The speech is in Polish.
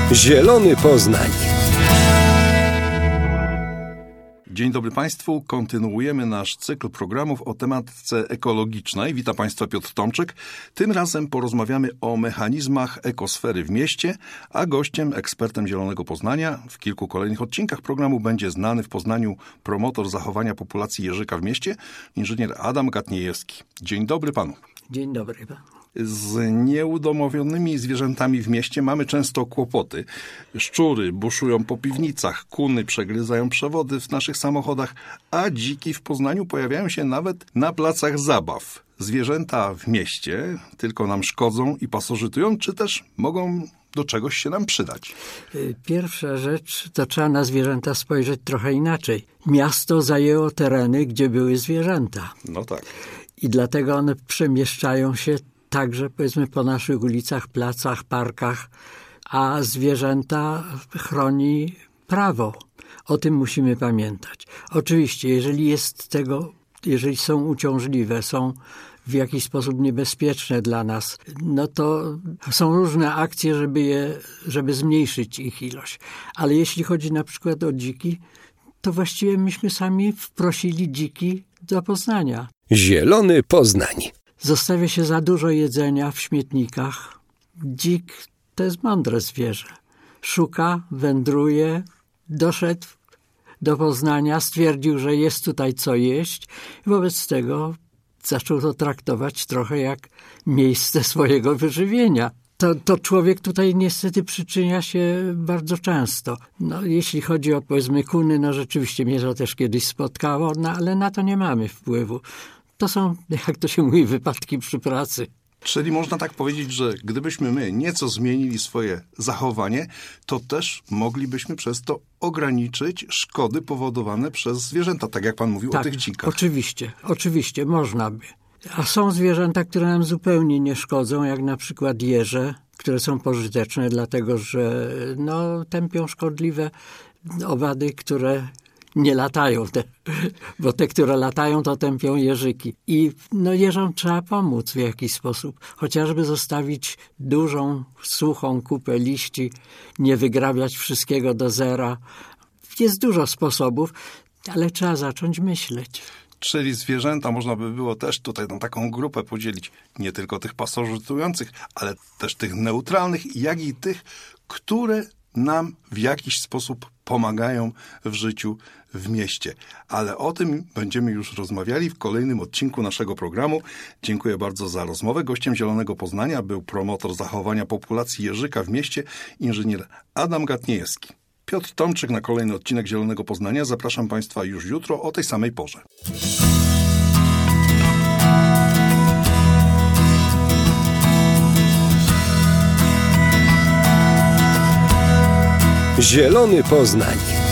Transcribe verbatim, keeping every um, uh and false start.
Zielony Poznań. Dzień dobry Państwu. Kontynuujemy nasz cykl programów o tematyce ekologicznej. Witam Państwa Piotr Tomczyk. Tym razem porozmawiamy o mechanizmach ekosfery w mieście, a gościem, ekspertem Zielonego Poznania w kilku kolejnych odcinkach programu będzie znany w Poznaniu promotor zachowania populacji jeżyka w mieście, inżynier Adam Gatniejewski. Dzień dobry Panu. Dzień dobry. Z nieudomowionymi zwierzętami w mieście mamy często kłopoty. Szczury buszują po piwnicach, kuny przegryzają przewody w naszych samochodach, a dziki w Poznaniu pojawiają się nawet na placach zabaw. Zwierzęta w mieście tylko nam szkodzą i pasożytują, czy też mogą do czegoś się nam przydać? Pierwsza rzecz, to trzeba na zwierzęta spojrzeć trochę inaczej. Miasto zajęło tereny, gdzie były zwierzęta. No tak. I dlatego one przemieszczają się także, powiedzmy, po naszych ulicach, placach, parkach, a zwierzęta chroni prawo. O tym musimy pamiętać. Oczywiście, jeżeli jest tego, jeżeli są uciążliwe, są w jakiś sposób niebezpieczne dla nas, no to są różne akcje, żeby je, żeby zmniejszyć ich ilość. Ale jeśli chodzi na przykład o dziki, to właściwie myśmy sami wprosili dziki do Poznania. Zielony Poznań. Zostawia się za dużo jedzenia w śmietnikach. Dzik to jest mądre zwierzę. Szuka, wędruje, doszedł do Poznania, stwierdził, że jest tutaj co jeść i wobec tego zaczął to traktować trochę jak miejsce swojego wyżywienia. To, to człowiek tutaj niestety przyczynia się bardzo często. No, jeśli chodzi o, powiedzmy, kuny, no rzeczywiście mnie to też kiedyś spotkało, no ale na to nie mamy wpływu. To są, jak to się mówi, wypadki przy pracy. Czyli można tak powiedzieć, że gdybyśmy my nieco zmienili swoje zachowanie, to też moglibyśmy przez to ograniczyć szkody powodowane przez zwierzęta, tak jak pan mówił tak, o tych dzikach. Oczywiście, oczywiście, można by. A są zwierzęta, które nam zupełnie nie szkodzą, jak na przykład jeże, które są pożyteczne, dlatego że no, tępią szkodliwe owady, które nie latają, te, bo te, które latają, to tępią jeżyki. I no, jeżom trzeba pomóc w jakiś sposób. Chociażby zostawić dużą, suchą kupę liści, nie wygrabiać wszystkiego do zera. Jest dużo sposobów, ale trzeba zacząć myśleć. Czyli zwierzęta można by było też tutaj na taką grupę podzielić, nie tylko tych pasożytujących, ale też tych neutralnych, jak i tych, które nam w jakiś sposób pomagają w życiu w mieście. Ale o tym będziemy już rozmawiali w kolejnym odcinku naszego programu. Dziękuję bardzo za rozmowę. Gościem Zielonego Poznania był promotor zachowania populacji jeżyka w mieście, inżynier Adam Gatniejewski. Piotr Tomczyk na kolejny odcinek Zielonego Poznania. Zapraszam Państwa już jutro o tej samej porze. Zielony Poznań.